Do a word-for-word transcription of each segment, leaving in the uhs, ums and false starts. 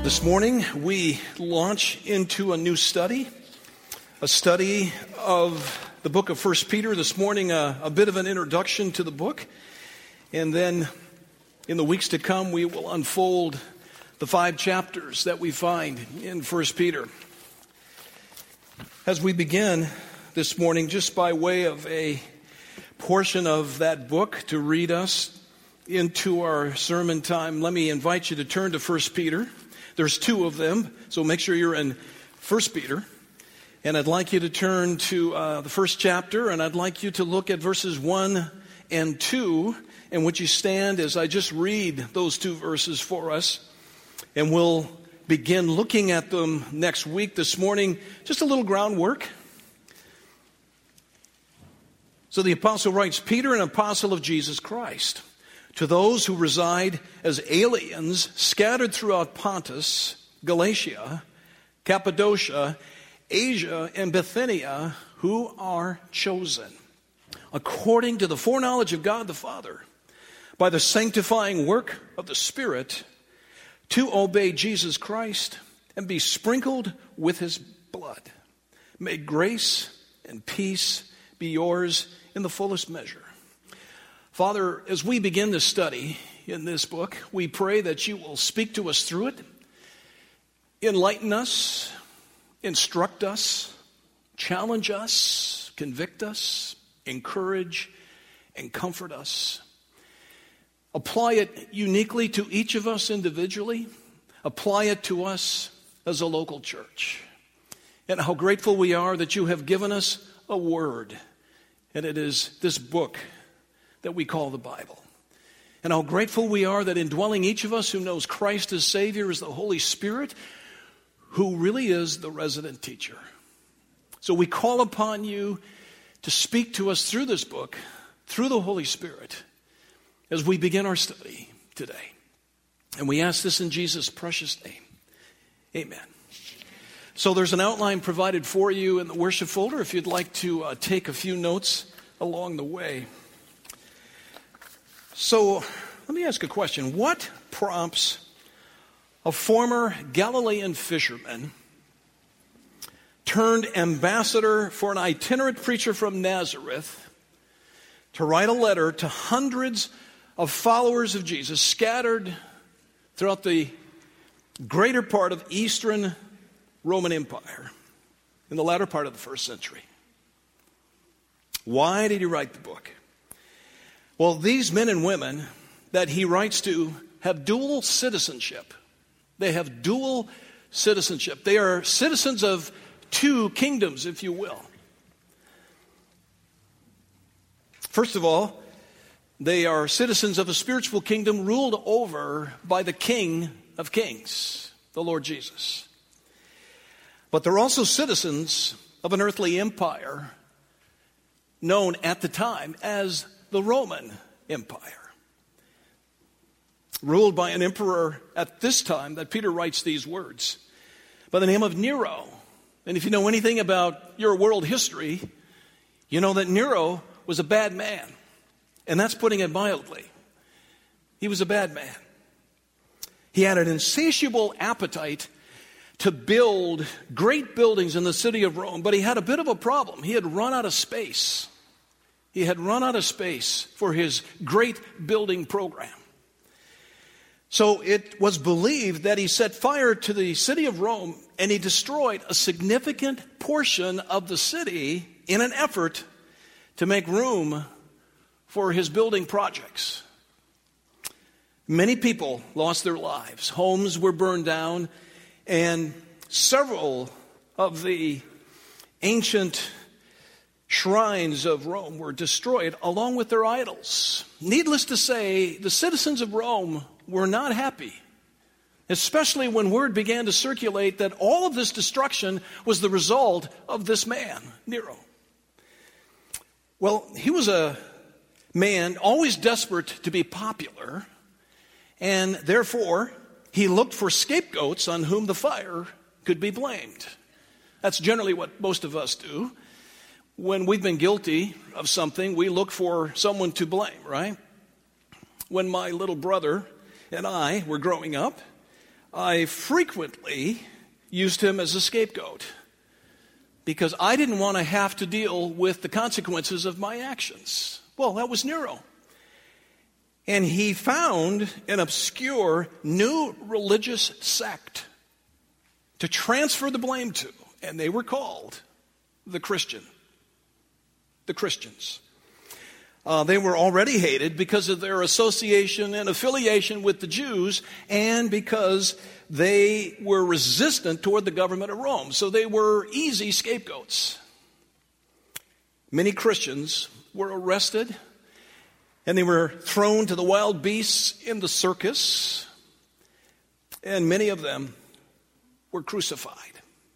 This morning, we launch into a new study, a study of the book of First Peter. This morning, a, a bit of an introduction to the book. And then in the weeks to come, we will unfold the five chapters that we find in First Peter. As we begin this morning, just by way of a portion of that book to read us into our sermon time, let me invite you to turn to First Peter. There's two of them, so make sure you're in First Peter. And I'd like you to turn to uh, the first chapter, and I'd like you to look at verses one and two. And would you stand as I just read those two verses for us? And we'll begin looking at them next week. This morning, just a little groundwork. So the apostle writes, Peter, an apostle of Jesus Christ, to those who reside as aliens scattered throughout Pontus, Galatia, Cappadocia, Asia, and Bithynia, who are chosen, according to the foreknowledge of God the Father, by the sanctifying work of the Spirit, to obey Jesus Christ and be sprinkled with his blood. May grace and peace be yours in the fullest measure. Father, as we begin this study in this book, we pray that you will speak to us through it, enlighten us, instruct us, challenge us, convict us, encourage, and comfort us. Apply it uniquely to each of us individually. Apply it to us as a local church. And how grateful we are that you have given us a word, and it is this book that we call the Bible. And how grateful we are that indwelling each of us who knows Christ as Savior is the Holy Spirit, who really is the resident teacher. So we call upon you to speak to us through this book, through the Holy Spirit, as we begin our study today. And we ask this in Jesus' precious name. Amen. So there's an outline provided for you in the worship folder if you'd like to uh, take a few notes along the way. So let me ask a question. What prompts a former Galilean fisherman turned ambassador for an itinerant preacher from Nazareth to write a letter to hundreds of followers of Jesus scattered throughout the greater part of Eastern Roman Empire in the latter part of the first century? Why did he write the book? Well, these men and women that he writes to have dual citizenship. They have dual citizenship. They are citizens of two kingdoms, if you will. First of all, they are citizens of a spiritual kingdom ruled over by the King of Kings, the Lord Jesus. But they're also citizens of an earthly empire known at the time as the Roman Empire, ruled by an emperor at this time that Peter writes these words by the name of Nero. And if you know anything about your world history, you know that Nero was a bad man. And that's putting it mildly. He was a bad man. He had an insatiable appetite to build great buildings in the city of Rome, but he had a bit of a problem. He had run out of space. He had run out of space for his great building program. So it was believed that he set fire to the city of Rome and he destroyed a significant portion of the city in an effort to make room for his building projects. Many people lost their lives. Homes were burned down, and several of the ancient shrines of Rome were destroyed along with their idols. Needless to say, the citizens of Rome were not happy, especially when word began to circulate that all of this destruction was the result of this man, Nero. Well, he was a man always desperate to be popular, and therefore he looked for scapegoats on whom the fire could be blamed. That's generally what most of us do. When we've been guilty of something, we look for someone to blame, right? When my little brother and I were growing up, I frequently used him as a scapegoat because I didn't want to have to deal with the consequences of my actions. Well, that was Nero. And he found an obscure new religious sect to transfer the blame to, and they were called the Christian. The Christians. Uh, they were already hated because of their association and affiliation with the Jews and because they were resistant toward the government of Rome. So they were easy scapegoats. Many Christians were arrested and they were thrown to the wild beasts in the circus, and many of them were crucified.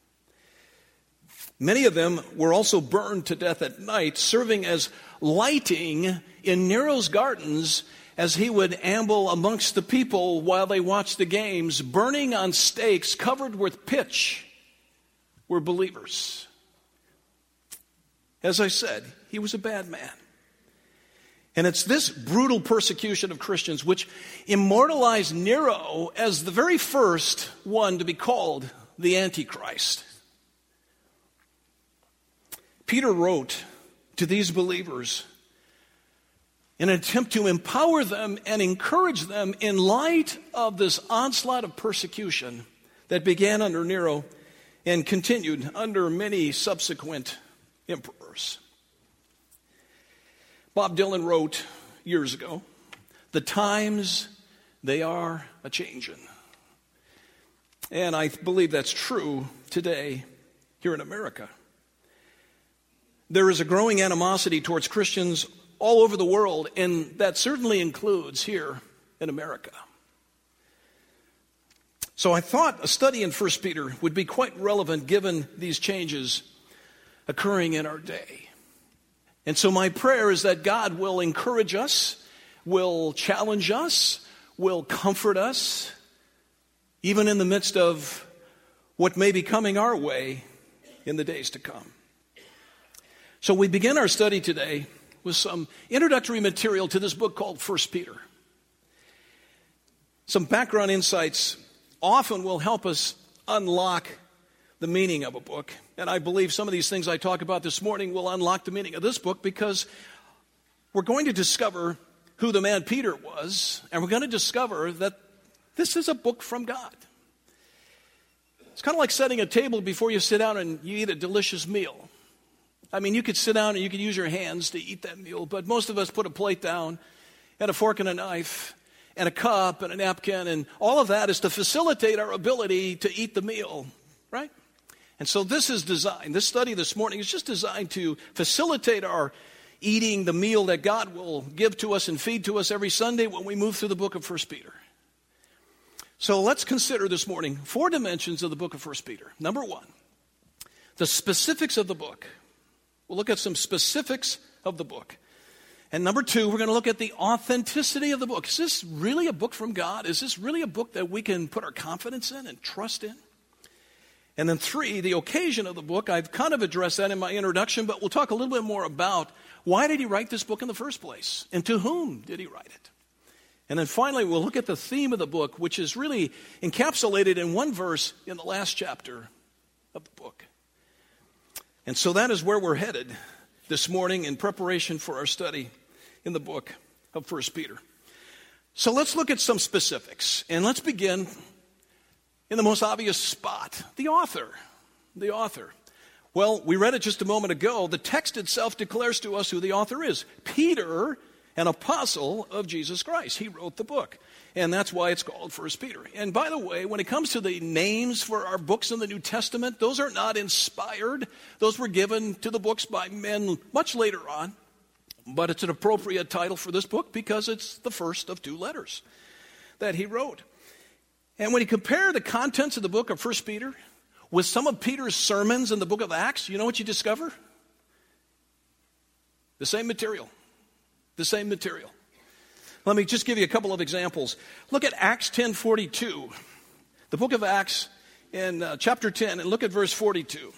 Many of them were also burned to death at night, serving as lighting in Nero's gardens as he would amble amongst the people while they watched the games. Burning on stakes covered with pitch were believers. As I said, he was a bad man. And it's this brutal persecution of Christians which immortalized Nero as the very first one to be called the Antichrist. Peter wrote to these believers in an attempt to empower them and encourage them in light of this onslaught of persecution that began under Nero and continued under many subsequent emperors. Bob Dylan wrote years ago, "The times, they are a-changin'." And I believe that's true today here in America. There is a growing animosity towards Christians all over the world, and that certainly includes here in America. So I thought a study in First Peter would be quite relevant given these changes occurring in our day. And so my prayer is that God will encourage us, will challenge us, will comfort us, even in the midst of what may be coming our way in the days to come. So we begin our study today with some introductory material to this book called First Peter. Some background insights often will help us unlock the meaning of a book. And I believe some of these things I talk about this morning will unlock the meaning of this book because we're going to discover who the man Peter was, and we're going to discover that this is a book from God. It's kind of like setting a table before you sit down and you eat a delicious meal. I mean, you could sit down and you could use your hands to eat that meal, but most of us put a plate down and a fork and a knife and a cup and a napkin, and all of that is to facilitate our ability to eat the meal, right? And so this is designed, this study this morning is just designed to facilitate our eating the meal that God will give to us and feed to us every Sunday when we move through the book of First Peter. So let's consider this morning four dimensions of the book of First Peter. Number one, the specifics of the book. We'll look at some specifics of the book. And number two, we're going to look at the authenticity of the book. Is this really a book from God? Is this really a book that we can put our confidence in and trust in? And then three, the occasion of the book. I've kind of addressed that in my introduction, but we'll talk a little bit more about why did he write this book in the first place? And to whom did he write it? And then finally, we'll look at the theme of the book, which is really encapsulated in one verse in the last chapter of the book. And so that is where we're headed this morning in preparation for our study in the book of First Peter. So let's look at some specifics, and let's begin in the most obvious spot, the author. The author. Well, we read it just a moment ago. The text itself declares to us who the author is. Peter, an apostle of Jesus Christ. He wrote the book, and that's why it's called First Peter. And by the way, when it comes to the names for our books in the New Testament, those are not inspired. Those were given to the books by men much later on. But it's an appropriate title for this book because it's the first of two letters that he wrote. And when you compare the contents of the book of First Peter with some of Peter's sermons in the book of Acts, you know what you discover? The same material. The same material. Let me just give you a couple of examples. Look at Acts ten forty-two. The book of Acts in uh, chapter ten, and look at verse forty-two.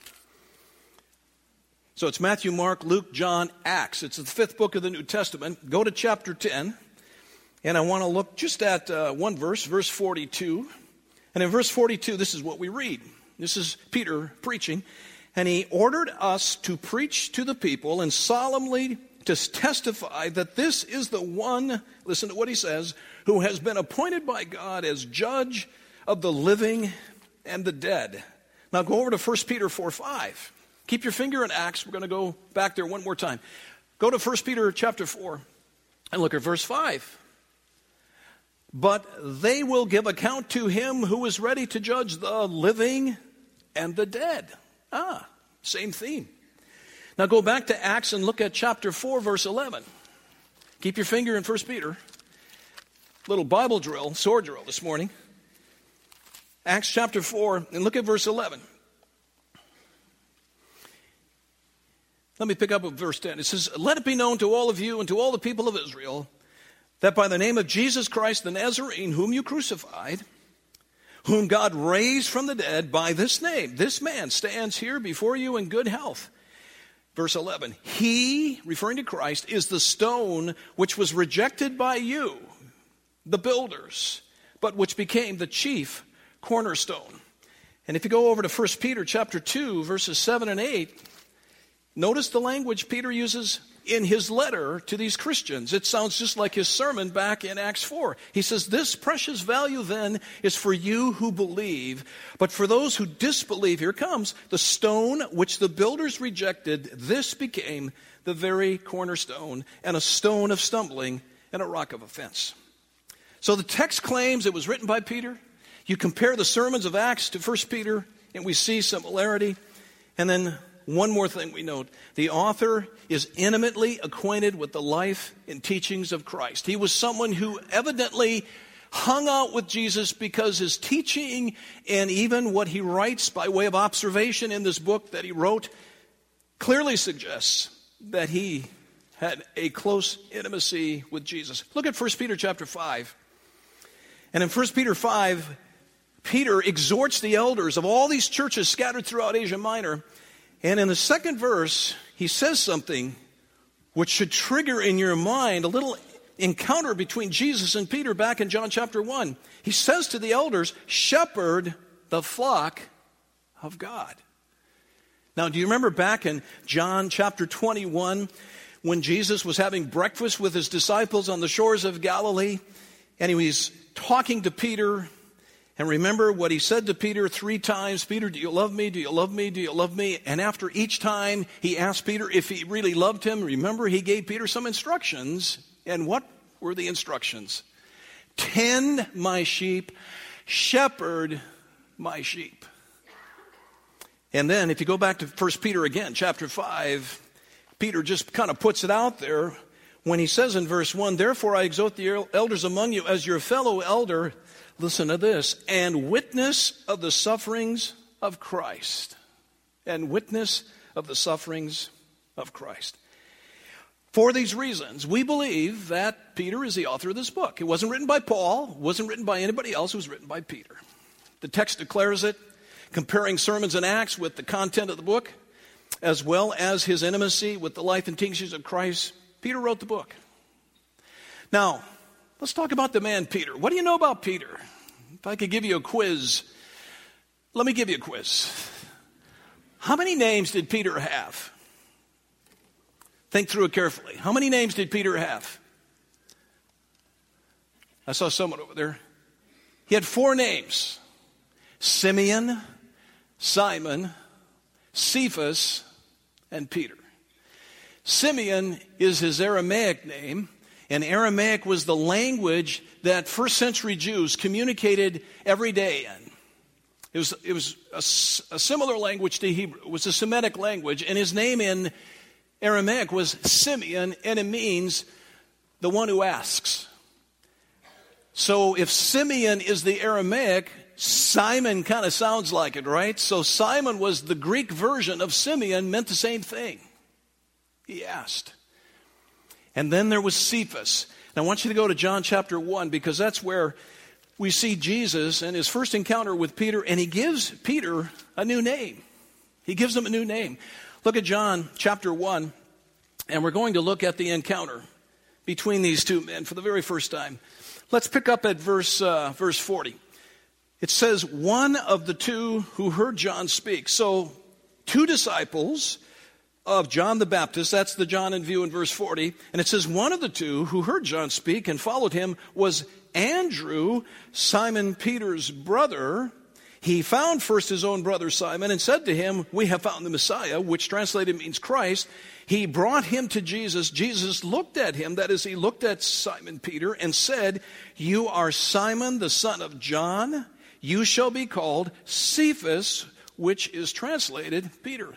So it's Matthew, Mark, Luke, John, Acts. It's the fifth book of the New Testament. Go to chapter ten. And I want to look just at uh, one verse, verse forty-two. And in verse forty-two, this is what we read. This is Peter preaching. And he ordered us to preach to the people and solemnly to testify that this is the one, listen to what he says, who has been appointed by God as judge of the living and the dead. Now go over to First Peter four five. Keep your finger in Acts. We're going to go back there one more time. Go to First Peter chapter four and look at verse five. But they will give account to him who is ready to judge the living and the dead. Ah, same theme. Now go back to Acts and look at chapter four, verse eleven. Keep your finger in First Peter. Little Bible drill, sword drill this morning. Acts chapter four, and look at verse eleven. Let me pick up at verse ten. It says, let it be known to all of you and to all the people of Israel that by the name of Jesus Christ the Nazarene, whom you crucified, whom God raised from the dead, by this name, this man stands here before you in good health. Verse eleven, he, referring to Christ, is the stone which was rejected by you, the builders, but which became the chief cornerstone. And if you go over to First Peter chapter two, verses seven and eight, notice the language Peter uses in his letter to these Christians. It sounds just like his sermon back in Acts four. He says, this precious value then is for you who believe, but for those who disbelieve, here comes, the stone which the builders rejected, this became the very cornerstone, and a stone of stumbling and a rock of offense. So the text claims it was written by Peter. You compare the sermons of Acts to First Peter, and we see similarity. And then one more thing we note. The author is intimately acquainted with the life and teachings of Christ. He was someone who evidently hung out with Jesus because his teaching and even what he writes by way of observation in this book that he wrote clearly suggests that he had a close intimacy with Jesus. Look at First Peter chapter five. And in First Peter five, Peter exhorts the elders of all these churches scattered throughout Asia Minor. And in the second verse, he says something which should trigger in your mind a little encounter between Jesus and Peter back in John chapter one. He says to the elders, shepherd the flock of God. Now, do you remember back in John chapter twenty-one when Jesus was having breakfast with his disciples on the shores of Galilee? And he was talking to Peter. And remember what he said to Peter three times, Peter, do you love me? Do you love me? Do you love me? And after each time he asked Peter if he really loved him, remember he gave Peter some instructions. And what were the instructions? Tend my sheep, shepherd my sheep. And then if you go back to First Peter again, chapter five, Peter just kind of puts it out there when he says in verse one, therefore I exhort the elders among you as your fellow elder, listen to this, and witness of the sufferings of Christ. And witness of the sufferings of Christ. For these reasons, we believe that Peter is the author of this book. It wasn't written by Paul, it wasn't written by anybody else, it was written by Peter. The text declares it, comparing sermons and Acts with the content of the book, as well as his intimacy with the life and teachings of Christ. Peter wrote the book. Now, let's talk about the man Peter. What do you know about Peter? If I could give you a quiz, let me give you a quiz. How many names did Peter have? Think through it carefully. How many names did Peter have? I saw someone over there. He had four names. Simeon, Simon, Cephas, and Peter. Simeon is his Aramaic name, and Aramaic was the language that first century Jews communicated every day in. It was, it was a, a similar language to Hebrew. It was a Semitic language, and his name in Aramaic was Simeon, and it means the one who asks. So if Simeon is the Aramaic, Simon kind of sounds like it, right? So Simon was the Greek version of Simeon, meant the same thing. He asked. And then there was Cephas. And I want you to go to John chapter one, because that's where we see Jesus and his first encounter with Peter, and he gives Peter a new name. He gives him a new name. Look at John chapter one, and we're going to look at the encounter between these two men for the very first time. Let's pick up at verse uh, verse forty. It says one of the two who heard John speak. So two disciples of John the Baptist, that's the John in view in verse forty, and it says one of the two who heard John speak and followed him was Andrew, Simon Peter's brother. He found first his own brother Simon and said to him, "We have found the Messiah," which translated means Christ. He brought him to Jesus. Jesus looked at him, that is, he looked at Simon Peter and said, "You are Simon, the son of John. You shall be called Cephas," which is translated Peter.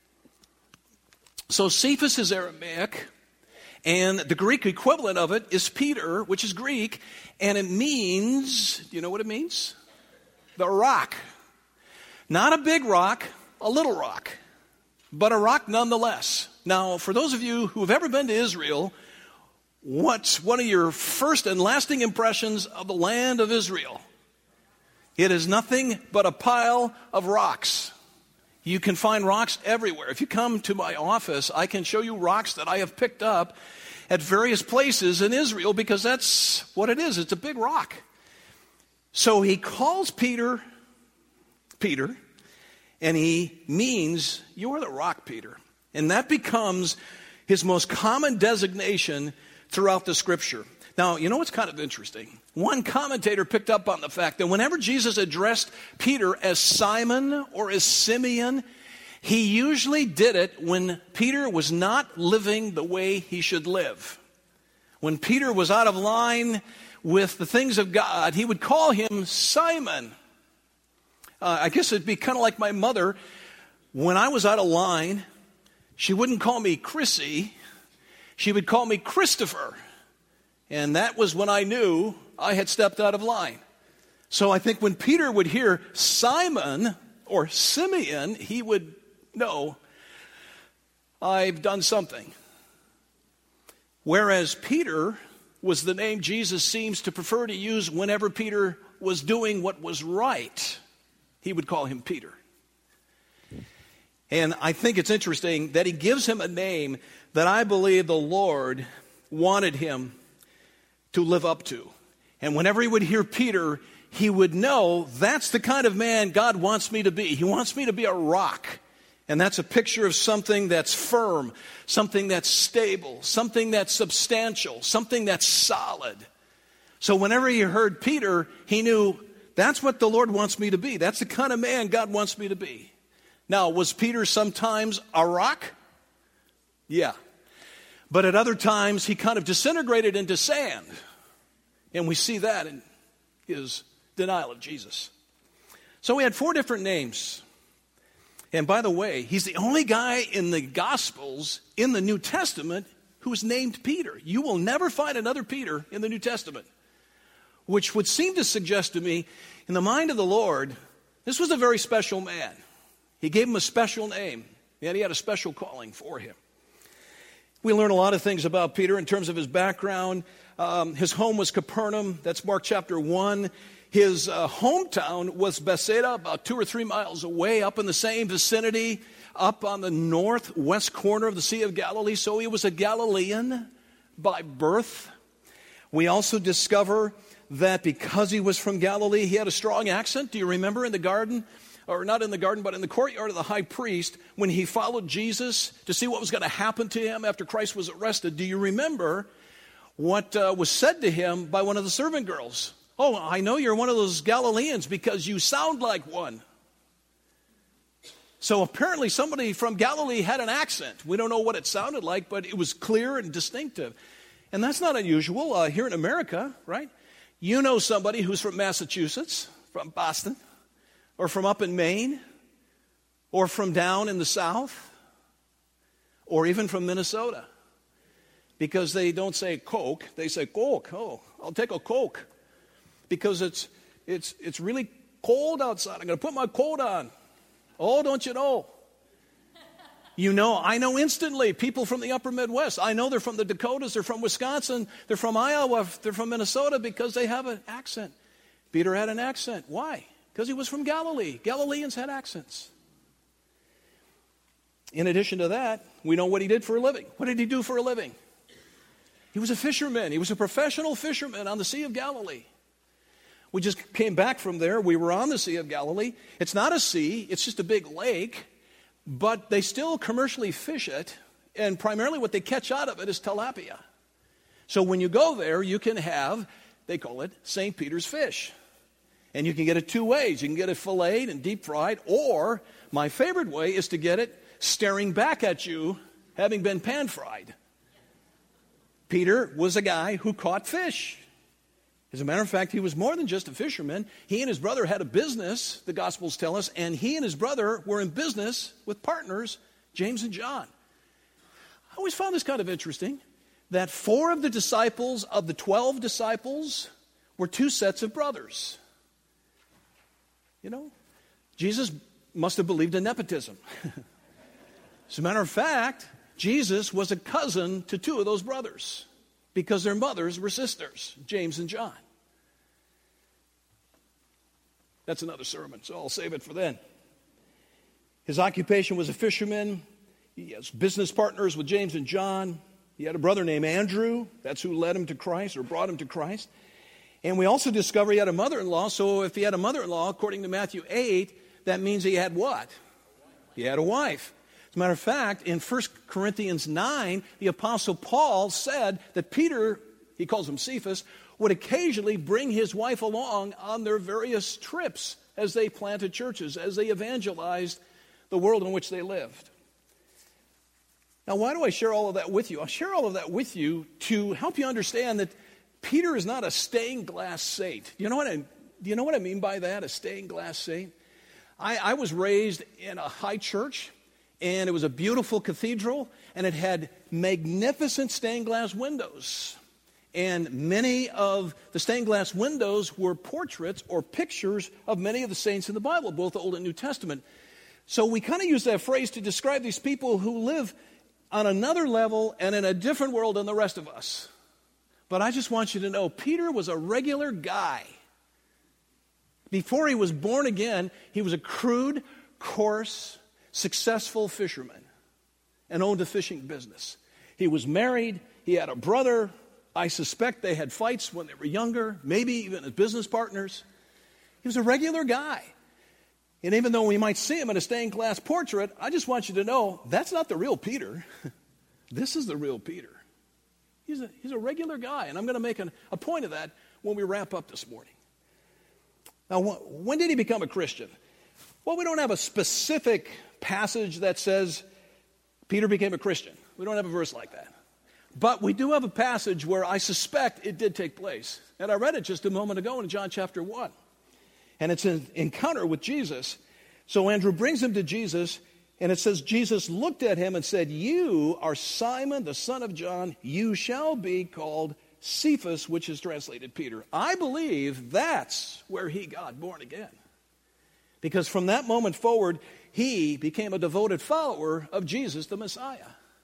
So Cephas is Aramaic, and the Greek equivalent of it is Peter, which is Greek, and it means, do you know what it means? The rock. Not a big rock, a little rock, but a rock nonetheless. Now, for those of you who have ever been to Israel, what's one of your first and lasting impressions of the land of Israel? It is nothing but a pile of rocks. You can find rocks everywhere. If you come to my office, I can show you rocks that I have picked up at various places in Israel because that's what it is. It's a big rock. So he calls Peter, Peter, and he means, "You are the rock, Peter." And that becomes his most common designation throughout the scripture. Now, you know what's kind of interesting? One commentator picked up on the fact that whenever Jesus addressed Peter as Simon or as Simeon, he usually did it when Peter was not living the way he should live. When Peter was out of line with the things of God, he would call him Simon. Uh, I guess it'd be kind of like my mother. When I was out of line, she wouldn't call me Chrissy. She would call me Christopher. And that was when I knew I had stepped out of line. So I think when Peter would hear Simon or Simeon, he would know, I've done something. Whereas Peter was the name Jesus seems to prefer to use whenever Peter was doing what was right. He would call him Peter. And I think it's interesting that he gives him a name that I believe the Lord wanted him to live up to. And whenever he would hear Peter, he would know that's the kind of man God wants me to be. He wants me to be a rock. And that's a picture of something that's firm, something that's stable, something that's substantial, something that's solid. So whenever he heard Peter, he knew that's what the Lord wants me to be. That's the kind of man God wants me to be. Now, was Peter sometimes a rock? Yeah. But at other times, he kind of disintegrated into sand. And we see that in his denial of Jesus. So we had four different names. And by the way, he's the only guy in the Gospels in the New Testament who's named Peter. You will never find another Peter in the New Testament, which would seem to suggest to me, in the mind of the Lord, this was a very special man. He gave him a special name, and he had a special calling for him. We learn a lot of things about Peter in terms of his background. Um, his home was Capernaum. That's Mark chapter one. His uh, hometown was Bethsaida, about two or three miles away, up in the same vicinity, up on the northwest corner of the Sea of Galilee. So he was a Galilean by birth. We also discover that because he was from Galilee, he had a strong accent. Do you remember in the garden? Or not in the garden, but in the courtyard of the high priest, when he followed Jesus to see what was going to happen to him after Christ was arrested. Do you remember what uh, was said to him by one of the servant girls? "Oh, I know you're one of those Galileans because you sound like one." So apparently somebody from Galilee had an accent. We don't know what it sounded like, but it was clear and distinctive. And that's not unusual uh, here in America, right? You know somebody who's from Massachusetts, from Boston, or from up in Maine, or from down in the South, or even from Minnesota. Because they don't say Coke, they say Coke. Oh, I'll take a Coke. Because it's it's it's really cold outside. I'm going to put my coat on. Oh, don't you know? You know, I know instantly people from the upper Midwest. I know they're from the Dakotas, they're from Wisconsin, they're from Iowa, they're from Minnesota because they have an accent. Peter had an accent. Why? Because he was from Galilee. Galileans had accents. In addition to that, we know what he did for a living. What did he do for a living? He was a fisherman. He was a professional fisherman on the Sea of Galilee. We just came back from there. We were on the Sea of Galilee. It's not a sea. It's just a big lake. But they still commercially fish it. And primarily what they catch out of it is tilapia. So when you go there, you can have, they call it Saint Peter's fish. And you can get it two ways. You can get it filleted and deep fried. Or my favorite way is to get it staring back at you, having been pan fried. Peter was a guy who caught fish. As a matter of fact, he was more than just a fisherman. He and his brother had a business, the Gospels tell us, and he and his brother were in business with partners, James and John. I always found this kind of interesting, that four of the disciples of the twelve disciples were two sets of brothers. You know, Jesus must have believed in nepotism. As a matter of fact, Jesus was a cousin to two of those brothers because their mothers were sisters, James and John. That's another sermon, so I'll save it for then. His occupation was a fisherman. He has business partners with James and John. He had a brother named Andrew. That's who led him to Christ or brought him to Christ. And we also discover he had a mother-in-law. So if he had a mother-in-law, according to Matthew eight, that means he had what? He had a wife. As a matter of fact, in First Corinthians nine, the Apostle Paul said that Peter, he calls him Cephas, would occasionally bring his wife along on their various trips as they planted churches, as they evangelized the world in which they lived. Now, why do I share all of that with you? I share all of that with you to help you understand that Peter is not a stained glass saint. Do you know what I, do you know what I mean by that, a stained glass saint? I, I was raised in a high church, and it was a beautiful cathedral, and it had magnificent stained glass windows. And many of the stained glass windows were portraits or pictures of many of the saints in the Bible, both the Old and New Testament. So we kind of use that phrase to describe these people who live on another level and in a different world than the rest of us. But I just want you to know, Peter was a regular guy. Before he was born again, he was a crude, coarse, successful fisherman and owned a fishing business. He was married. He had a brother. I suspect they had fights when they were younger, maybe even as business partners. He was a regular guy. And even though we might see him in a stained glass portrait, I just want you to know that's not the real Peter. This is the real Peter. He's a, he's a regular guy, and I'm going to make an, a point of that when we wrap up this morning. Now, wh- when did he become a Christian? Well, we don't have a specific passage that says Peter became a Christian. We don't have a verse like that. But we do have a passage where I suspect it did take place. And I read it just a moment ago in John chapter one. And it's an encounter with Jesus. So Andrew brings him to Jesus, and it says, Jesus looked at him and said, "You are Simon, the son of John. You shall be called Cephas," which is translated Peter. I believe that's where he got born again. Because from that moment forward, he became a devoted follower of Jesus, the Messiah.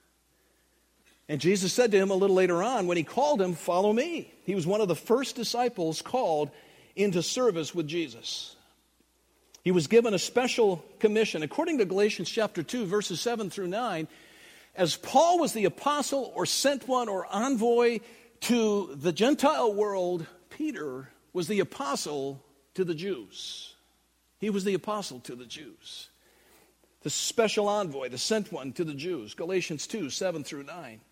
And Jesus said to him a little later on, when he called him, "Follow me." He was one of the first disciples called into service with Jesus. He was given a special commission. According to Galatians chapter two, verses seven through nine, as Paul was the apostle or sent one or envoy to the Gentile world, Peter was the apostle to the Jews. He was the apostle to the Jews. The special envoy, the sent one to the Jews. Galatians two, seven through nine.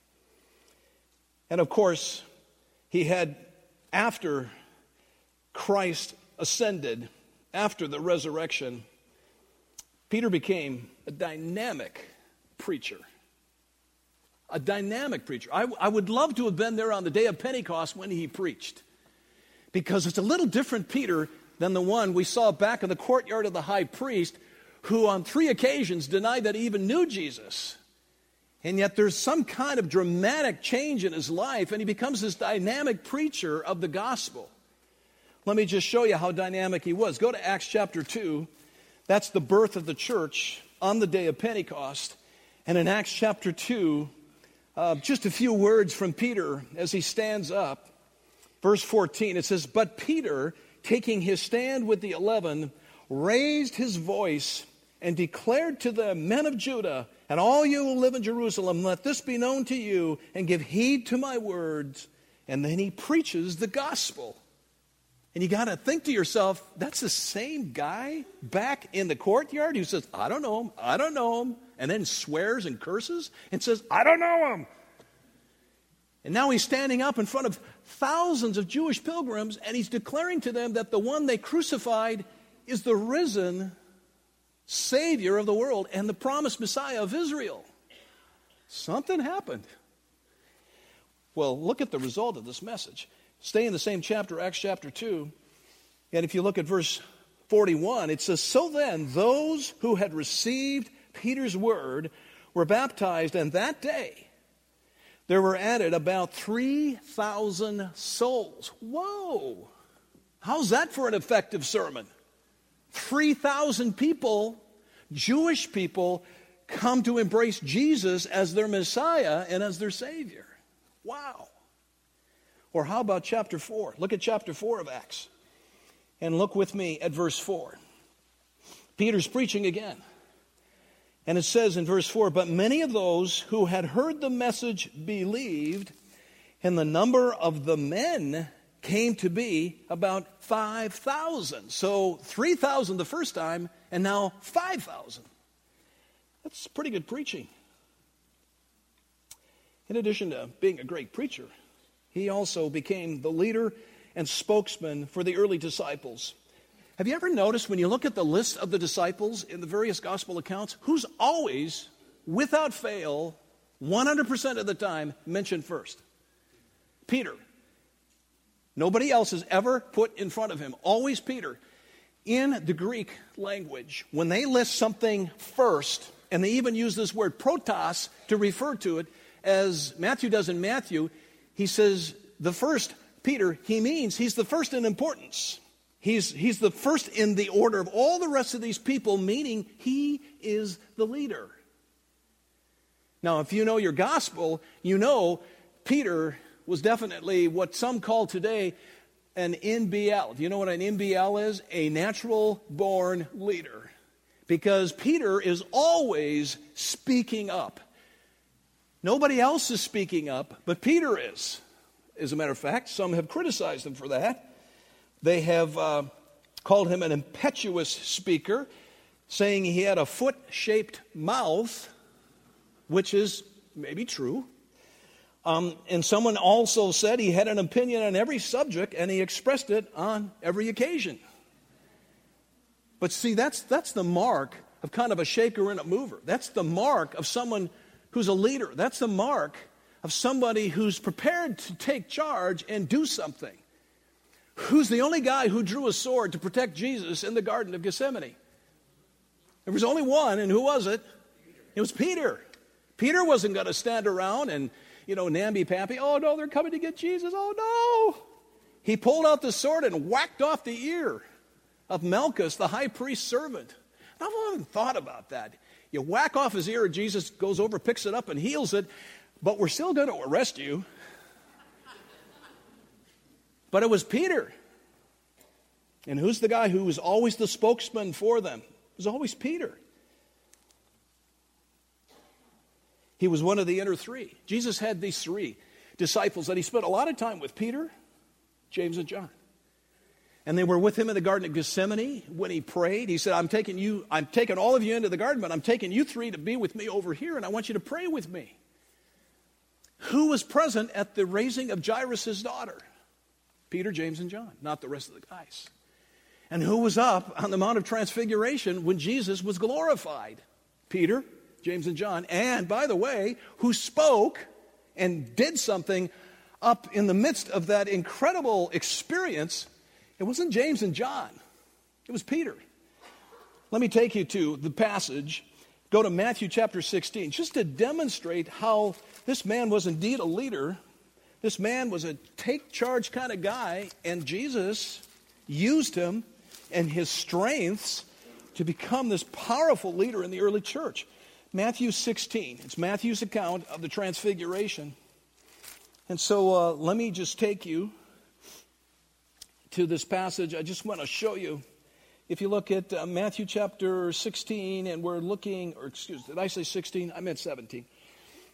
And of course, he had, after Christ ascended, after the resurrection, Peter became a dynamic preacher. A dynamic preacher. I, I would love to have been there on the day of Pentecost when he preached. Because it's a little different Peter than the one we saw back in the courtyard of the high priest, who on three occasions denied that he even knew Jesus. And yet there's some kind of dramatic change in his life, and he becomes this dynamic preacher of the gospel. Let me just show you how dynamic he was. Go to Acts chapter two. That's the birth of the church on the day of Pentecost. And in Acts chapter two, uh, just a few words from Peter as he stands up. Verse fourteen, it says, "But Peter, taking his stand with the eleven, raised his voice and declared to the men of Judah, and all you who live in Jerusalem, let this be known to you, and give heed to my words." And then he preaches the gospel. And you got to think to yourself, that's the same guy back in the courtyard who says, I don't know him, I don't know him, and then swears and curses and says, I don't know him. And now he's standing up in front of thousands of Jewish pilgrims, and he's declaring to them that the one they crucified is the risen Savior of the world and the promised Messiah of Israel. Something happened. Well, look at the result of this message. Stay in the same chapter, Acts chapter two. And if you look at verse forty-one, it says, So then, those who had received Peter's word were baptized, and that day there were added about three thousand souls. Whoa! How's that for an effective sermon? three thousand people, Jewish people, come to embrace Jesus as their Messiah and as their Savior. Wow. Or how about chapter four? Look at chapter four of Acts. And look with me at verse four. Peter's preaching again. And it says in verse four, But many of those who had heard the message believed, and the number of the men came to be about five thousand. So three thousand the first time, and now five thousand. That's pretty good preaching. In addition to being a great preacher, he also became the leader and spokesman for the early disciples. Have you ever noticed when you look at the list of the disciples in the various gospel accounts, who's always, without fail, one hundred percent of the time mentioned first? Peter. Nobody else is ever put in front of him. Always Peter. In the Greek language, when they list something first, and they even use this word protos to refer to it, as Matthew does in Matthew, he says the first, Peter, he means he's the first in importance. He's, he's the first in the order of all the rest of these people, meaning he is the leader. Now, if you know your gospel, you know Peter was definitely what some call today an N B L. Do you know what an N B L is? A natural-born leader. Because Peter is always speaking up. Nobody else is speaking up, but Peter is. As a matter of fact, some have criticized him for that. They have uh, called him an impetuous speaker, saying he had a foot-shaped mouth, which is maybe true. Um, and someone also said he had an opinion on every subject, and he expressed it on every occasion. But see, that's that's the mark of kind of a shaker and a mover. That's the mark of someone who's a leader. That's the mark of somebody who's prepared to take charge and do something. Who's the only guy who drew a sword to protect Jesus in the Garden of Gethsemane? There was only one, and who was it? It was Peter. Peter wasn't going to stand around and, you know, namby-pamby. Oh, no, they're coming to get Jesus. Oh, no. He pulled out the sword and whacked off the ear of Malchus, the high priest's servant. I've often thought about that. You whack off his ear, and Jesus goes over, picks it up, and heals it, but we're still going to arrest you. But it was Peter. And who's the guy who was always the spokesman for them? It was always Peter. He was one of the inner three. Jesus had these three disciples that he spent a lot of time with: Peter, James, and John. And they were with him in the Garden of Gethsemane when he prayed. He said, I'm taking you, I'm taking all of you into the garden, but I'm taking you three to be with me over here, and I want you to pray with me. Who was present at the raising of Jairus' daughter? Peter, James, and John, not the rest of the guys. And who was up on the Mount of Transfiguration when Jesus was glorified? Peter, James, and John. And, by the way, who spoke and did something up in the midst of that incredible experience? It wasn't James and John. It was Peter. Let me take you to the passage. Go to Matthew chapter sixteen, just to demonstrate how this man was indeed a leader. This man was a take-charge kind of guy, and Jesus used him and his strengths to become this powerful leader in the early church. Matthew sixteen. It's Matthew's account of the Transfiguration. And so uh, let me just take you to this passage. I just want to show you. If you look at uh, Matthew chapter sixteen, and we're looking, or excuse, did I say sixteen? I meant seventeen.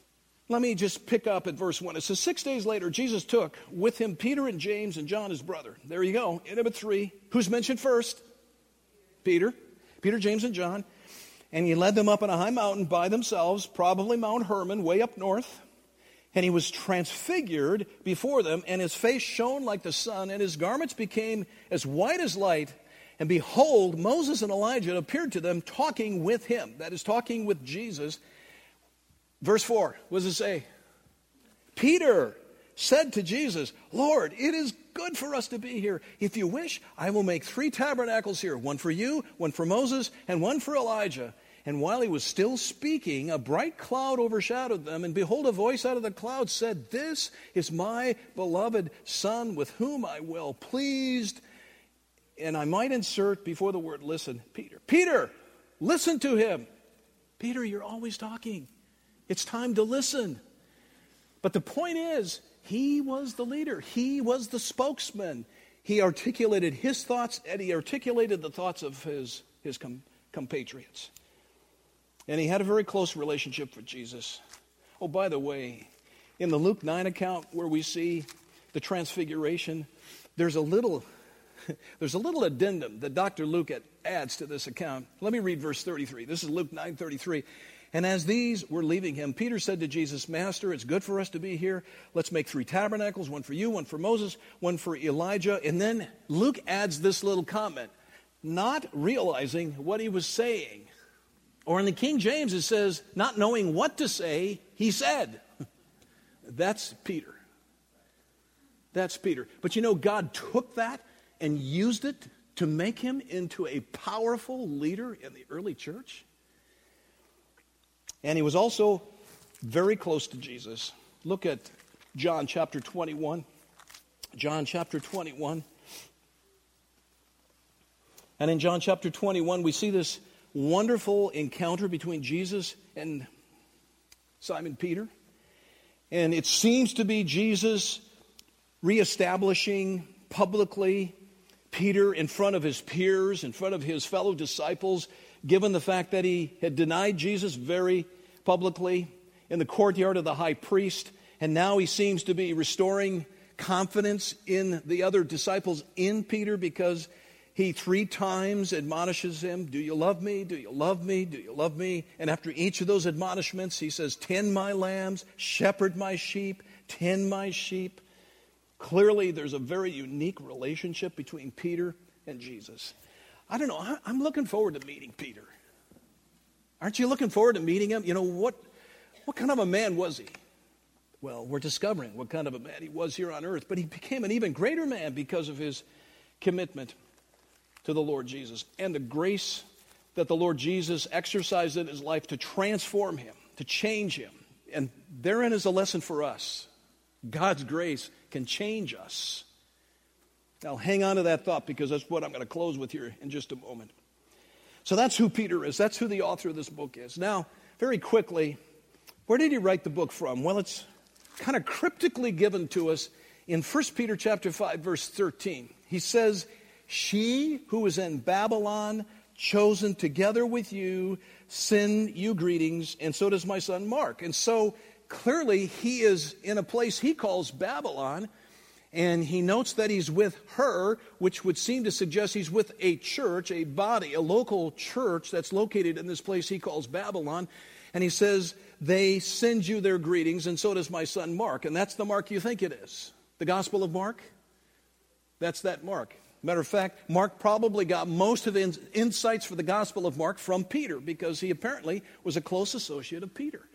Let me just pick up at verse one. It says, six days later, Jesus took with him Peter and James and John, his brother. There you go. In number three. Who's mentioned first? Peter. Peter, James, and John. And he led them up on a high mountain by themselves, probably Mount Hermon, way up north. And he was transfigured before them, and his face shone like the sun, and his garments became as white as light. And behold, Moses and Elijah appeared to them, talking with him. That is, talking with Jesus. Verse four, what does it say? Peter said to Jesus, Lord, it is good for us to be here. If you wish, I will make three tabernacles here, one for you, one for Moses, and one for Elijah. And while he was still speaking, a bright cloud overshadowed them, and behold, a voice out of the cloud said, this is my beloved Son, with whom I well pleased. And I might insert before the word listen, Peter. Peter, listen to him. Peter, you're always talking. It's time to listen. But the point is, he was the leader. He was the spokesman. He articulated his thoughts, and he articulated the thoughts of his, his com- compatriots. And he had a very close relationship with Jesus. Oh, by the way, in the Luke nine account where we see the transfiguration, there's a little, there's a little addendum that Doctor Luke adds to this account. Let me read verse thirty-three. This is Luke nine thirty-three. And as these were leaving him, Peter said to Jesus, Master, it's good for us to be here. Let's make three tabernacles, one for you, one for Moses, one for Elijah. And then Luke adds this little comment, not realizing what he was saying. Or in the King James, it says, not knowing what to say, he said. That's Peter. That's Peter. But you know, God took that and used it to make him into a powerful leader in the early church. And he was also very close to Jesus. Look at John chapter twenty-one. John chapter twenty-one. And in John chapter twenty-one, we see this wonderful encounter between Jesus and Simon Peter. And it seems to be Jesus reestablishing publicly Peter in front of his peers, in front of his fellow disciples, given the fact that he had denied Jesus very publicly in the courtyard of the high priest. And now he seems to be restoring confidence in the other disciples in Peter, because he three times admonishes him, do you love me? Do you love me? Do you love me? And after each of those admonishments, he says, tend my lambs, shepherd my sheep, tend my sheep. Clearly, there's a very unique relationship between Peter and Jesus. I don't know, I'm looking forward to meeting Peter. Aren't you looking forward to meeting him? You know, what, what kind of a man was he? Well, we're discovering what kind of a man he was here on earth. But he became an even greater man because of his commitment to the Lord Jesus and the grace that the Lord Jesus exercised in his life to transform him, to change him. And therein is a lesson for us. God's grace can change us. Now, hang on to that thought, because that's what I'm going to close with here in just a moment. So that's who Peter is. That's who the author of this book is. Now, very quickly, where did he write the book from? Well, it's kind of cryptically given to us in First Peter chapter five, verse thirteen. He says, she who is in Babylon, chosen together with you, send you greetings, and so does my son Mark. And so clearly he is in a place he calls Babylon, and he notes that he's with her, which would seem to suggest he's with a church, a body, a local church that's located in this place he calls Babylon. And he says, they send you their greetings, and so does my son Mark. And that's the Mark you think it is. The Gospel of Mark? That's that Mark. Matter of fact, Mark probably got most of his insights for the Gospel of Mark from Peter, because he apparently was a close associate of Peter.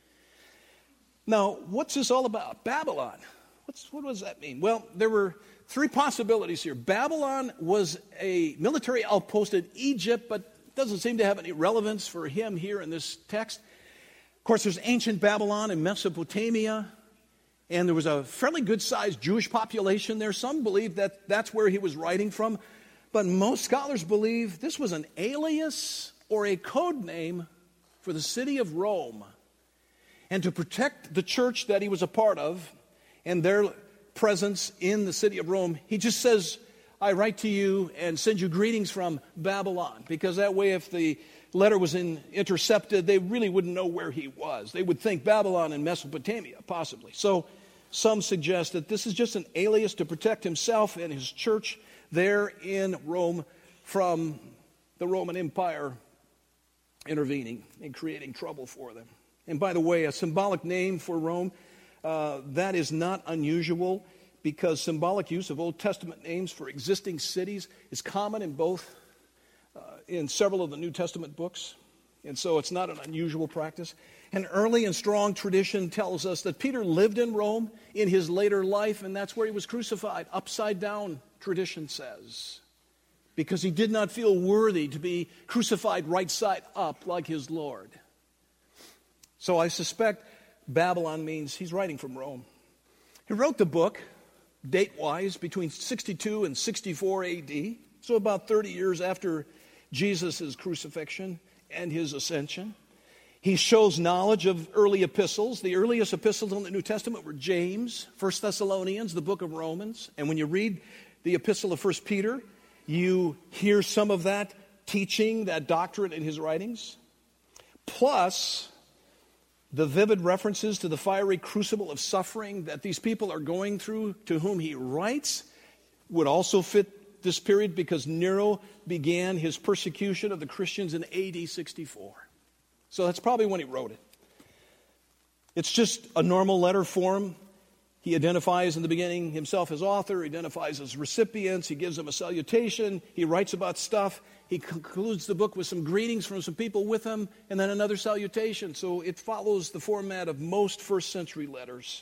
Now, what's this all about? Babylon. What's, what does that mean? Well, there were three possibilities here. Babylon was a military outpost in Egypt, but doesn't seem to have any relevance for him here in this text. Of course, there's ancient Babylon in Mesopotamia, and there was a fairly good-sized Jewish population there. Some believe that that's where he was writing from, but most scholars believe this was an alias or a code name for the city of Rome. And to protect the church that he was a part of and their presence in the city of Rome, he just says, I write to you and send you greetings from Babylon. Because that way, if the letter was in, intercepted, they really wouldn't know where he was. They would think Babylon and Mesopotamia, possibly. So some suggest that this is just an alias to protect himself and his church there in Rome from the Roman Empire intervening and creating trouble for them. And by the way, a symbolic name for Rome, uh, that is not unusual, because symbolic use of Old Testament names for existing cities is common in both, uh, in several of the New Testament books. And so it's not an unusual practice. An early and strong tradition tells us that Peter lived in Rome in his later life, and that's where he was crucified. Upside down, tradition says, because he did not feel worthy to be crucified right side up like his Lord. So I suspect Babylon means he's writing from Rome. He wrote the book, date-wise, between sixty-two and sixty-four A D, so about thirty years after Jesus' crucifixion and his ascension. He shows knowledge of early epistles. The earliest epistles in the New Testament were James, First Thessalonians, the book of Romans. And when you read the epistle of First Peter, you hear some of that teaching, that doctrine in his writings. Plus, the vivid references to the fiery crucible of suffering that these people are going through, to whom he writes, would also fit this period, because Nero began his persecution of the Christians in A D sixty-four. So that's probably when he wrote it. It's just a normal letter form. He identifies in the beginning himself as author, he identifies as recipients, he gives them a salutation, he writes about stuff, he concludes the book with some greetings from some people with him, and then another salutation. So it follows the format of most first century letters.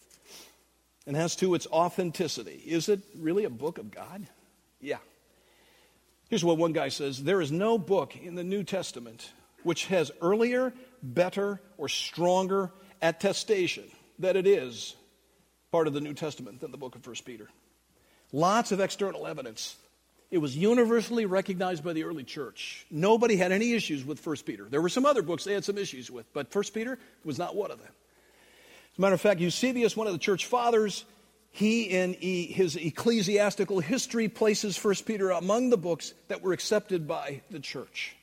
And as to its authenticity, is it really a book of God? Yeah. Here's what one guy says: there is no book in the New Testament which has earlier, better, or stronger attestation that it is part of the New Testament than the book of First Peter. Lots of external evidence. It was universally recognized by the early church. Nobody had any issues with First Peter. There were some other books they had some issues with, but First Peter was not one of them. As a matter of fact, Eusebius, one of the church fathers, he in his ecclesiastical history places First Peter among the books that were accepted by the church,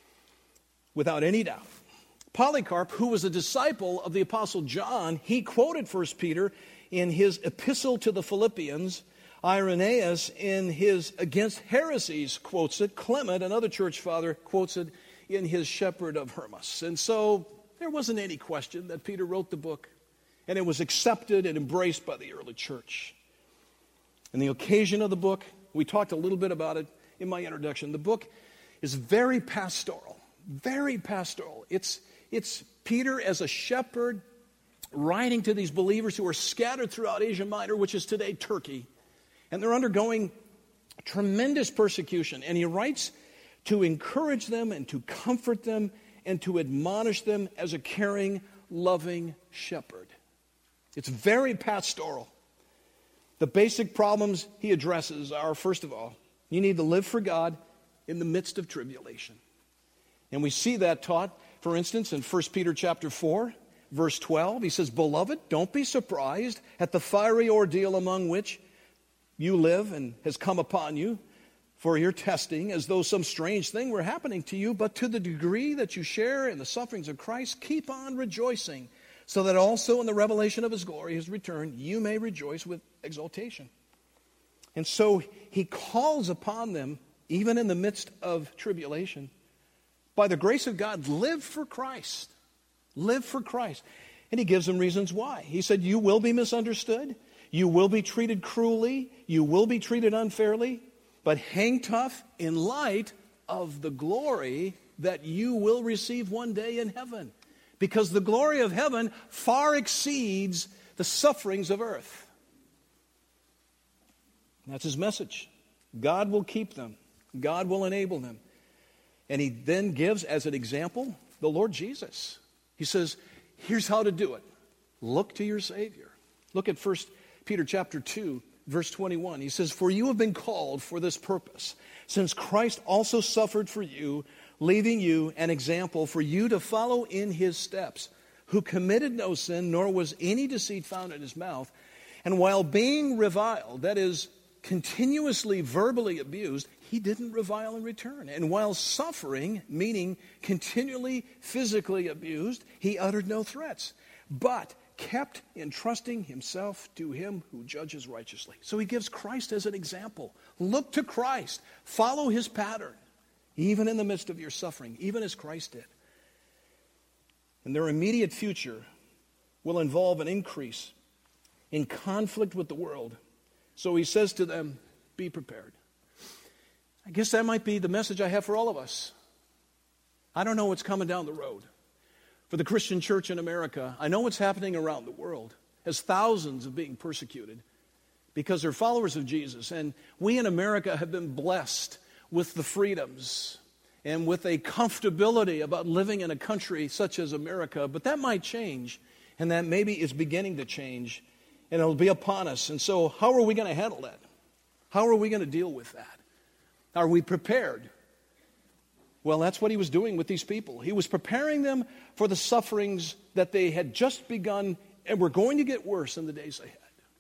without any doubt. Polycarp, who was a disciple of the Apostle John, he quoted First Peter in his epistle to the Philippians. Irenaeus, in his Against Heresies, quotes it. Clement, another church father, quotes it in his Shepherd of Hermas. And so there wasn't any question that Peter wrote the book, and it was accepted and embraced by the early church. And the occasion of the book, we talked a little bit about it in my introduction. The book is very pastoral, very pastoral. It's, it's Peter as a shepherd writing to these believers who are scattered throughout Asia Minor, which is today Turkey. And they're undergoing tremendous persecution. And he writes to encourage them and to comfort them and to admonish them as a caring, loving shepherd. It's very pastoral. The basic problems he addresses are, first of all, you need to live for God in the midst of tribulation. And we see that taught, for instance, in First Peter chapter four, verse twelve. He says, "Beloved, don't be surprised at the fiery ordeal among which you live and has come upon you for your testing, as though some strange thing were happening to you. But to the degree that you share in the sufferings of Christ, keep on rejoicing, so that also in the revelation of his glory, his return, you may rejoice with exultation." And so he calls upon them, even in the midst of tribulation, by the grace of God, live for Christ. Live for Christ. And he gives them reasons why. He said, you will be misunderstood. You will be treated cruelly. You will be treated unfairly. But hang tough in light of the glory that you will receive one day in heaven. Because the glory of heaven far exceeds the sufferings of earth. That's his message. God will keep them. God will enable them. And he then gives as an example the Lord Jesus. He says, here's how to do it. Look to your Savior. Look at First Peter chapter two, verse twenty-one. He says, "For you have been called for this purpose, since Christ also suffered for you, leaving you an example for you to follow in his steps, who committed no sin, nor was any deceit found in his mouth. And while being reviled," that is, continuously verbally abused, he didn't revile in return. And while suffering, meaning continually physically abused, he uttered no threats, but kept entrusting himself to him who judges righteously. So he gives Christ as an example. Look to Christ. Follow his pattern, even in the midst of your suffering, even as Christ did. And their immediate future will involve an increase in conflict with the world. So he says to them, be prepared. I guess that might be the message I have for all of us. I don't know what's coming down the road for the Christian church in America. I know what's happening around the world as thousands are being persecuted because they're followers of Jesus. And we in America have been blessed with the freedoms and with a comfortability about living in a country such as America. But that might change, and that maybe is beginning to change, and it'll be upon us. And so how are we going to handle that? How are we going to deal with that? Are we prepared? Well, that's what he was doing with these people. He was preparing them for the sufferings that they had just begun and were going to get worse in the days ahead.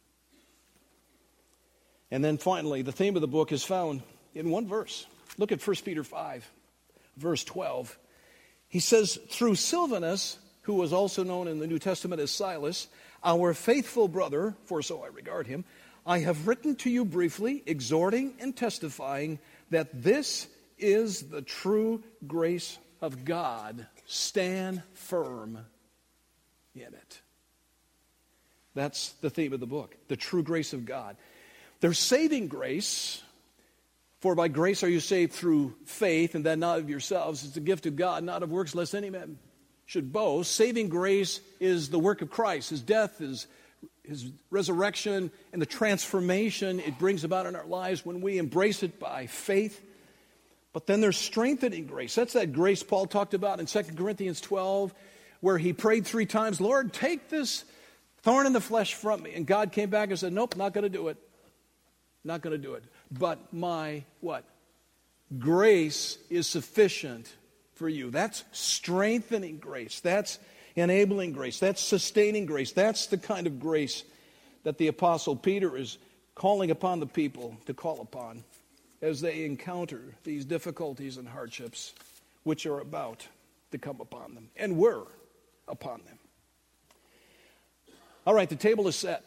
And then finally, the theme of the book is found in one verse. Look at First Peter five, verse twelve. He says, through Silvanus, who was also known in the New Testament as Silas, our faithful brother, for so I regard him, I have written to you briefly, exhorting and testifying that this is the true grace of God. Stand firm in it. That's the theme of the book, the true grace of God. There's saving grace, for by grace are you saved through faith, and that not of yourselves. It's a gift of God, not of works, lest any man should boast. Saving grace is the work of Christ. His death, his, his resurrection, and the transformation it brings about in our lives when we embrace it by faith. But then there's strengthening grace. That's that grace Paul talked about in Second Corinthians twelve, where he prayed three times, Lord, take this thorn in the flesh from me. And God came back and said, nope, not going to do it. Not going to do it. But my, what? Grace is sufficient for you. That's strengthening grace. That's enabling grace. That's sustaining grace. That's the kind of grace that the Apostle Peter is calling upon the people to call upon as they encounter these difficulties and hardships which are about to come upon them and were upon them. All right, the table is set.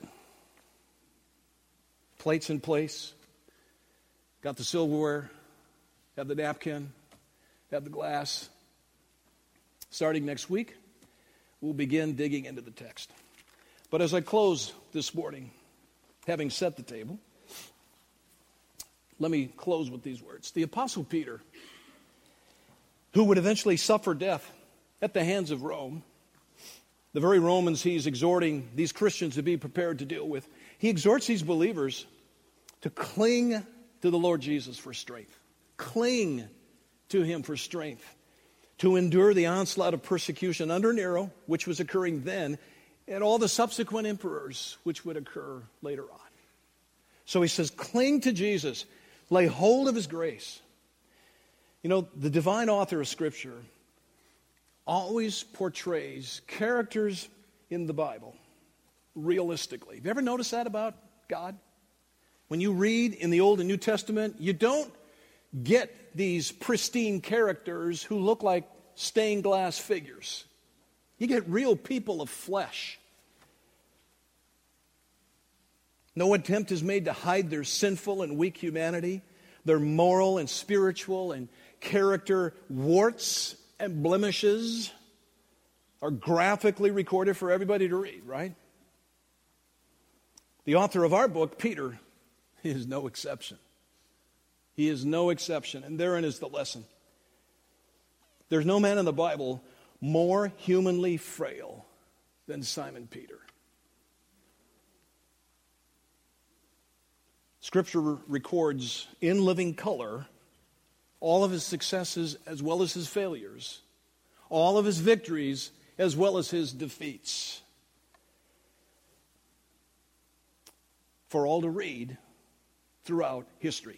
Plates in place. Got the silverware. Have the napkin. Have the glass. Starting next week, we'll begin digging into the text. But as I close this morning, having set the table, let me close with these words. The Apostle Peter, who would eventually suffer death at the hands of Rome, the very Romans he's exhorting these Christians to be prepared to deal with, he exhorts these believers to cling to the Lord Jesus for strength. Cling to him for strength. To endure the onslaught of persecution under Nero, which was occurring then, and all the subsequent emperors, which would occur later on. So he says, cling to Jesus. Lay hold of his grace. You know, the divine author of Scripture always portrays characters in the Bible realistically. Have you ever noticed that about God? When you read in the Old and New Testament, you don't get these pristine characters who look like stained glass figures. You get real people of flesh. No attempt is made to hide their sinful and weak humanity, their moral and spiritual and character warts and blemishes are graphically recorded for everybody to read, right? The author of our book, Peter, is no exception. He is no exception, and therein is the lesson. There's no man in the Bible more humanly frail than Simon Peter. Scripture records in living color all of his successes as well as his failures, all of his victories as well as his defeats, for all to read throughout history.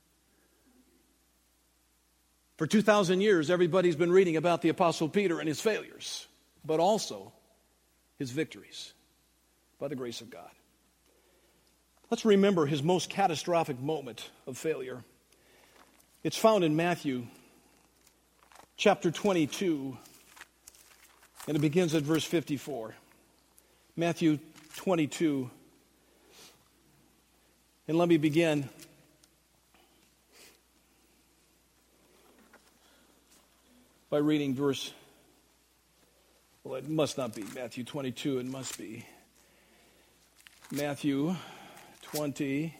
For two thousand years, everybody's been reading about the Apostle Peter and his failures, but also his victories by the grace of God. Let's remember his most catastrophic moment of failure. It's found in Matthew chapter twenty-two, and it begins at verse fifty-four. Matthew twenty-two. And let me begin by reading verse, well, it must not be Matthew twenty-two, it must be Matthew twenty-six,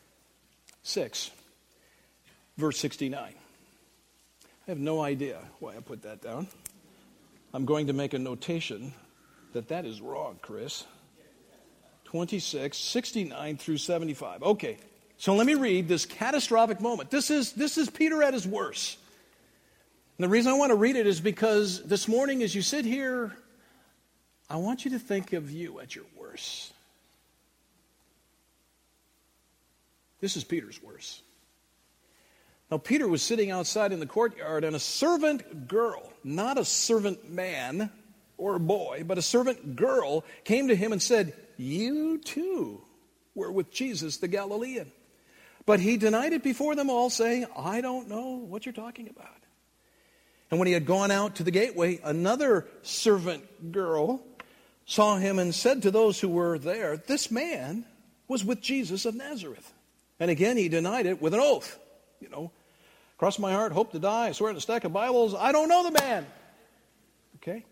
verse sixty-nine. I have no idea why I put that down. I'm going to make a notation that that is wrong, Chris. twenty-six, sixty-nine through seventy-five. Okay, so let me read this catastrophic moment. This is, this is Peter at his worst. And the reason I want to read it is because this morning as you sit here, I want you to think of you at your worst. This is Peter's worst. Now, Peter was sitting outside in the courtyard, and a servant girl, not a servant man or a boy, but a servant girl came to him and said, "You too were with Jesus the Galilean." But he denied it before them all, saying, "I don't know what you're talking about." And when he had gone out to the gateway, another servant girl saw him and said to those who were there, "This man was with Jesus of Nazareth." And again he denied it with an oath. You know, cross my heart, hope to die, I swear on a stack of Bibles, I don't know the man. Okay?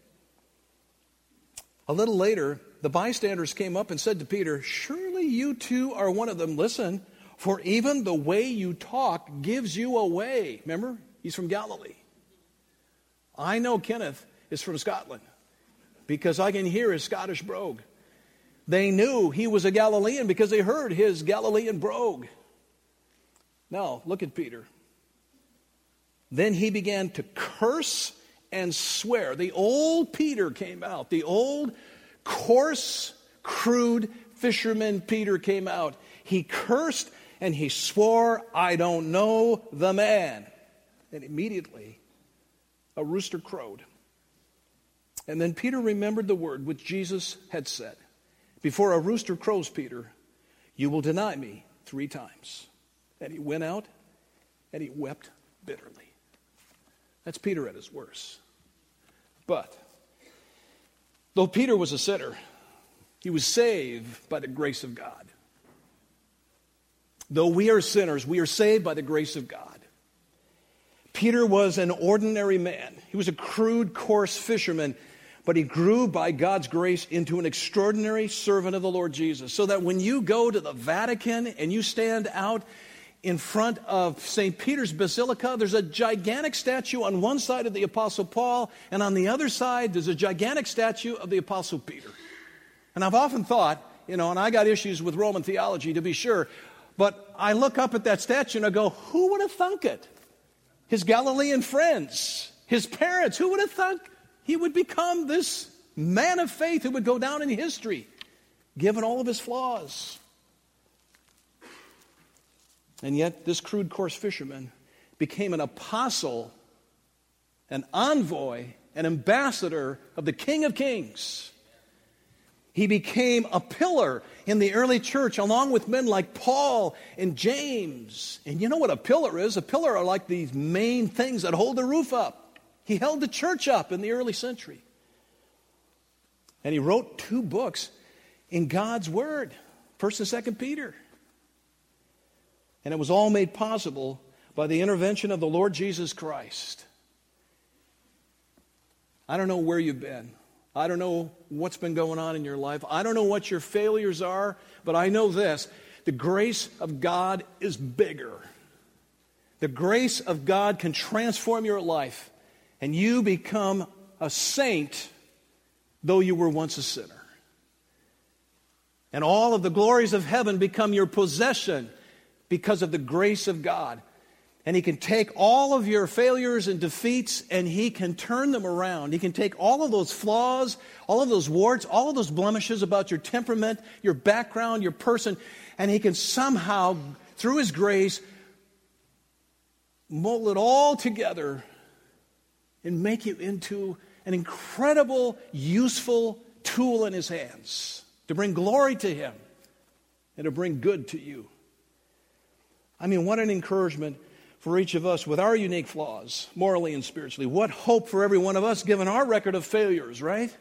A little later, the bystanders came up and said to Peter, "Surely you too are one of them. Listen, for even the way you talk gives you away." Remember? He's from Galilee. I know Kenneth is from Scotland because I can hear his Scottish brogue. They knew he was a Galilean because they heard his Galilean brogue. Now, look at Peter. Then he began to curse and swear. The old Peter came out. The old, coarse, crude fisherman Peter came out. He cursed and he swore, "I don't know the man." And immediately, a rooster crowed. And then Peter remembered the word which Jesus had said, "Before a rooster crows, Peter, you will deny me three times." And he went out and he wept bitterly. That's Peter at his worst. But though Peter was a sinner, he was saved by the grace of God. Though we are sinners, we are saved by the grace of God. Peter was an ordinary man. He was a crude, coarse fisherman, but he grew by God's grace into an extraordinary servant of the Lord Jesus. So that when you go to the Vatican and you stand out in front of Saint Peter's Basilica, there's a gigantic statue on one side of the Apostle Paul, and on the other side there's a gigantic statue of the Apostle Peter. And I've often thought, you know, and I got issues with Roman theology to be sure, but I look up at that statue and I go, who would have thunk it? His Galilean friends, his parents, who would have thunk he would become this man of faith who would go down in history, given all of his flaws? And yet, this crude, coarse fisherman became an apostle, an envoy, an ambassador of the King of Kings. He became a pillar in the early church, along with men like Paul and James. And you know what a pillar is? A pillar are like these main things that hold the roof up. He held the church up in the early century. And he wrote two books in God's Word, First and Second Peter. And it was all made possible by the intervention of the Lord Jesus Christ. I don't know where you've been. I don't know what's been going on in your life. I don't know what your failures are, but I know this. The grace of God is bigger. The grace of God can transform your life, and you become a saint, though you were once a sinner. And all of the glories of heaven become your possession because of the grace of God. And He can take all of your failures and defeats and He can turn them around. He can take all of those flaws, all of those warts, all of those blemishes about your temperament, your background, your person, and He can somehow, through His grace, mold it all together and make you into an incredible, useful tool in His hands to bring glory to Him and to bring good to you. I mean, what an encouragement for each of us with our unique flaws, morally and spiritually. What hope for every one of us given our record of failures, right?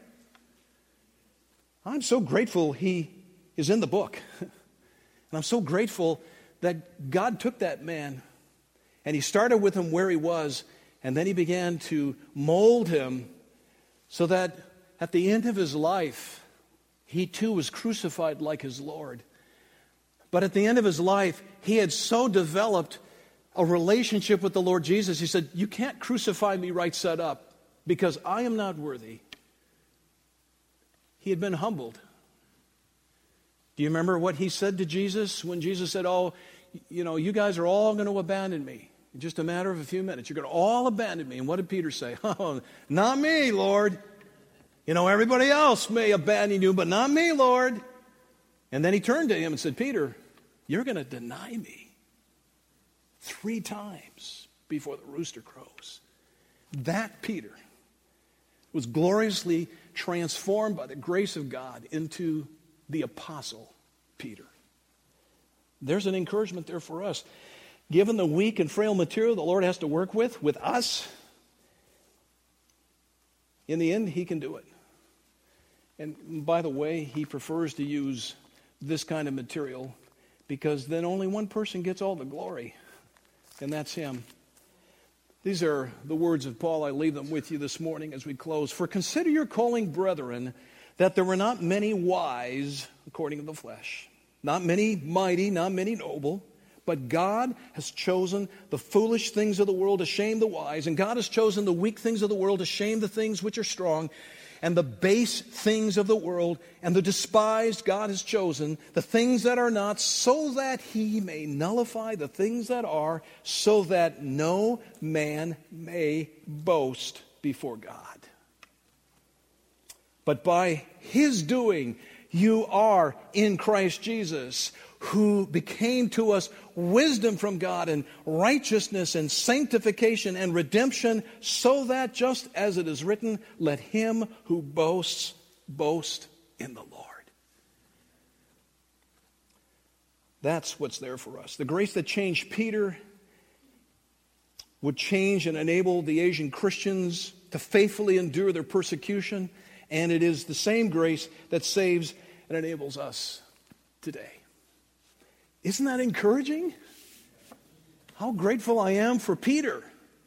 I'm so grateful he is in the book. And I'm so grateful that God took that man and he started with him where he was, and then he began to mold him so that at the end of his life, he too was crucified like his Lord. But at the end of his life, he had so developed a relationship with the Lord Jesus, he said, you can't crucify me right side up because I am not worthy. He had been humbled. Do you remember what he said to Jesus when Jesus said, oh, you know, you guys are all going to abandon me in just a matter of a few minutes. You're going to all abandon me. And what did Peter say? Oh, not me, Lord. You know, everybody else may abandon you, but not me, Lord. And then he turned to him and said, Peter, you're going to deny me three times before the rooster crows. That Peter was gloriously transformed by the grace of God into the Apostle Peter. There's an encouragement there for us. Given the weak and frail material the Lord has to work with, with us, in the end, he can do it. And by the way, he prefers to use this kind of material because then only one person gets all the glory, and that's him. These are the words of Paul. I leave them with you this morning as we close. For consider your calling, brethren, that there were not many wise according to the flesh, not many mighty, not many noble, but God has chosen the foolish things of the world to shame the wise, and God has chosen the weak things of the world to shame the things which are strong, and the base things of the world and the despised God has chosen, the things that are not, so that he may nullify the things that are, so that no man may boast before God. But by his doing, you are in Christ Jesus, who became to us wisdom from God and righteousness and sanctification and redemption, so that just as it is written, let him who boasts boast in the Lord. That's what's there for us. The grace that changed Peter would change and enable the Asian Christians to faithfully endure their persecution, and it is the same grace that saves and enables us today. Isn't that encouraging? How grateful I am for Peter.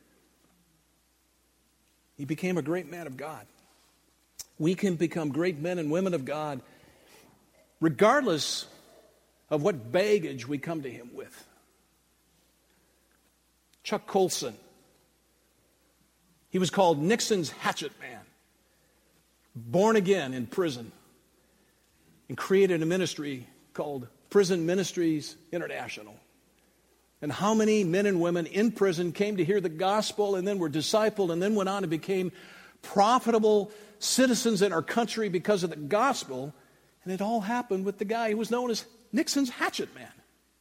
He became a great man of God. We can become great men and women of God regardless of what baggage we come to him with. Chuck Colson. He was called Nixon's hatchet man. Born again in prison. And created a ministry called Prison Ministries International. And how many men and women in prison came to hear the gospel and then were discipled and then went on and became profitable citizens in our country because of the gospel. And it all happened with the guy who was known as Nixon's hatchet man.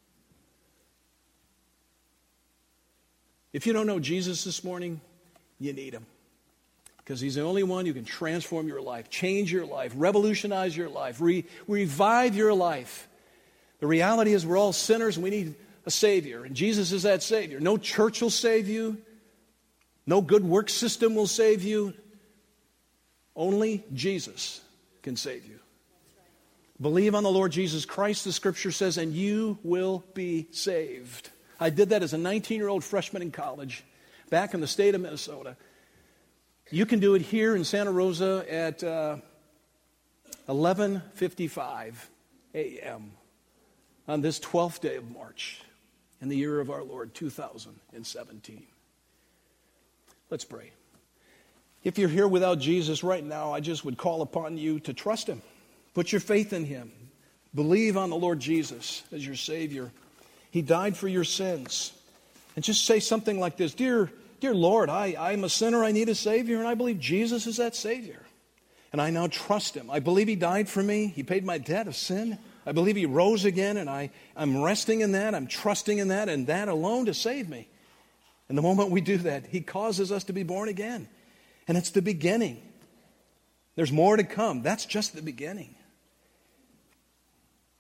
If you don't know Jesus this morning, you need him. Because he's the only one who can transform your life, change your life, revolutionize your life, re- revive your life. The reality is we're all sinners and we need a Savior. And Jesus is that Savior. No church will save you. No good work system will save you. Only Jesus can save you. Believe on the Lord Jesus Christ, the Scripture says, and you will be saved. I did that as a nineteen-year-old freshman in college back in the state of Minnesota. You can do it here in Santa Rosa at uh, eleven fifty-five a.m. on this twelfth day of March in the year of our Lord, two thousand seventeen. Let's pray. If you're here without Jesus right now, I just would call upon you to trust him. Put your faith in him. Believe on the Lord Jesus as your Savior. He died for your sins. And just say something like this, Dear, dear Lord, I, I'm a sinner, I need a Savior, and I believe Jesus is that Savior. And I now trust him. I believe he died for me. He paid my debt of sin. I believe he rose again, and I, I'm resting in that. I'm trusting in that, and that alone to save me. And the moment we do that, he causes us to be born again. And it's the beginning. There's more to come. That's just the beginning.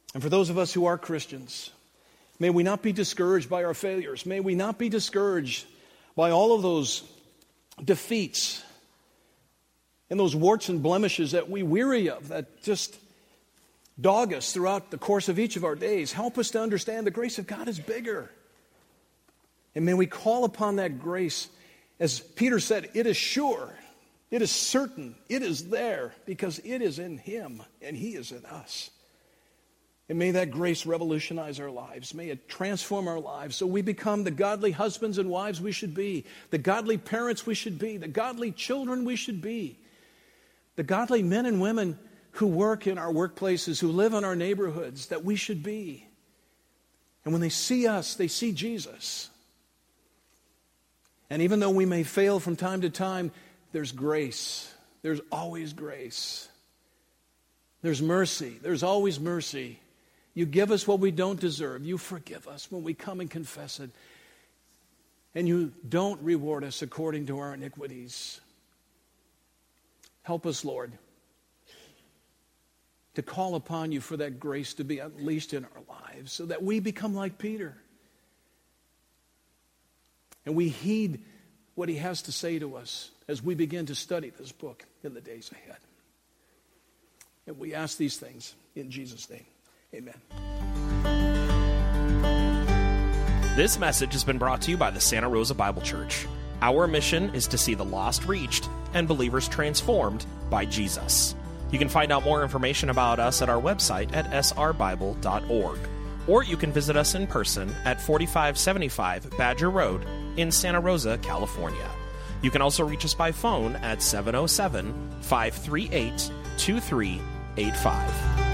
And for those of us who are Christians, may we not be discouraged by our failures. May we not be discouraged by all of those defeats and those warts and blemishes that we weary of, that just dog us throughout the course of each of our days. Help us to understand the grace of God is bigger. And may we call upon that grace. As Peter said, it is sure, it is certain, it is there, because it is in Him and He is in us. And may that grace revolutionize our lives. May it transform our lives so we become the godly husbands and wives we should be, the godly parents we should be, the godly children we should be, the godly men and women who work in our workplaces, who live in our neighborhoods, that we should be. And when they see us, they see Jesus. And even though we may fail from time to time, there's grace. There's always grace. There's mercy. There's always mercy. You give us what we don't deserve. You forgive us when we come and confess it. And you don't reward us according to our iniquities. Help us, Lord, to call upon you for that grace to be unleashed in our lives so that we become like Peter. And we heed what he has to say to us as we begin to study this book in the days ahead. And we ask these things in Jesus' name. Amen. This message has been brought to you by the Santa Rosa Bible Church. Our mission is to see the lost reached and believers transformed by Jesus. You can find out more information about us at our website at s r bible dot org. Or you can visit us in person at forty-five seventy-five Badger Road in Santa Rosa, California. You can also reach us by phone at seven oh seven, five three eight, two three eight five.